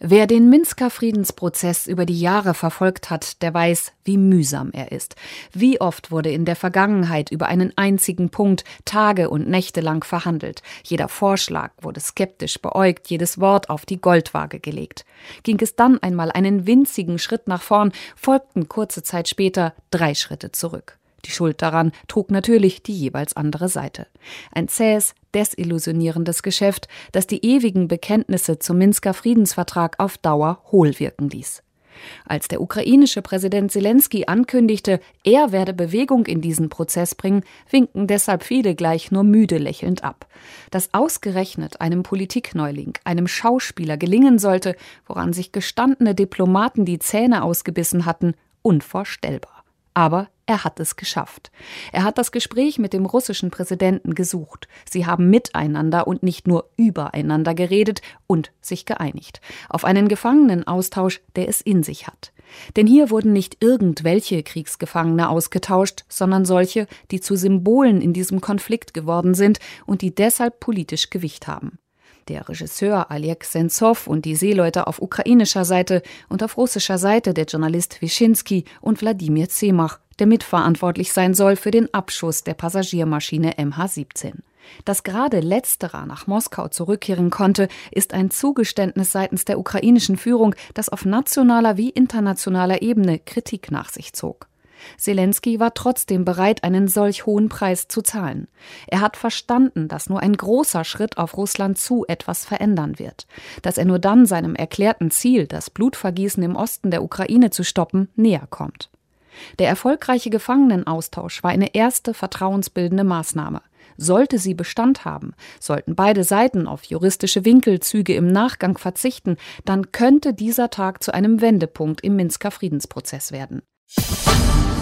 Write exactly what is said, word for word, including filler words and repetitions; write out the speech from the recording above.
Wer den Minsker Friedensprozess über die Jahre verfolgt hat, der weiß, wie mühsam er ist. Wie oft wurde in der Vergangenheit über einen einzigen Punkt Tage und Nächte lang verhandelt. Jeder Vorschlag wurde skeptisch beäugt, jedes Wort auf die Goldwaage gelegt. Ging es dann einmal einen winzigen Schritt nach vorn, folgten kurze Zeit später drei Schritte zurück. Die Schuld daran trug natürlich die jeweils andere Seite. Ein zähes, desillusionierendes Geschäft, das die ewigen Bekenntnisse zum Minsker Friedensvertrag auf Dauer hohl wirken ließ. Als der ukrainische Präsident Selenskyj ankündigte, er werde Bewegung in diesen Prozess bringen, winkten deshalb viele gleich nur müde lächelnd ab. Dass ausgerechnet einem Politikneuling, einem Schauspieler gelingen sollte, woran sich gestandene Diplomaten die Zähne ausgebissen hatten, unvorstellbar. Aber er hat es geschafft. Er hat das Gespräch mit dem russischen Präsidenten gesucht. Sie haben miteinander und nicht nur übereinander geredet und sich geeinigt. Auf einen Gefangenenaustausch, der es in sich hat. Denn hier wurden nicht irgendwelche Kriegsgefangene ausgetauscht, sondern solche, die zu Symbolen in diesem Konflikt geworden sind und die deshalb politisch Gewicht haben. Der Regisseur Oleg Senzow und die Seeleute auf ukrainischer Seite und auf russischer Seite der Journalist Wyschinski und Wladimir Zemach, der mitverantwortlich sein soll für den Abschuss der Passagiermaschine M H siebzehn. Dass gerade letzterer nach Moskau zurückkehren konnte, ist ein Zugeständnis seitens der ukrainischen Führung, das auf nationaler wie internationaler Ebene Kritik nach sich zog. Selenskyj war trotzdem bereit, einen solch hohen Preis zu zahlen. Er hat verstanden, dass nur ein großer Schritt auf Russland zu etwas verändern wird. Dass er nur dann seinem erklärten Ziel, das Blutvergießen im Osten der Ukraine zu stoppen, näher kommt. Der erfolgreiche Gefangenenaustausch war eine erste vertrauensbildende Maßnahme. Sollte sie Bestand haben, sollten beide Seiten auf juristische Winkelzüge im Nachgang verzichten, dann könnte dieser Tag zu einem Wendepunkt im Minsker Friedensprozess werden.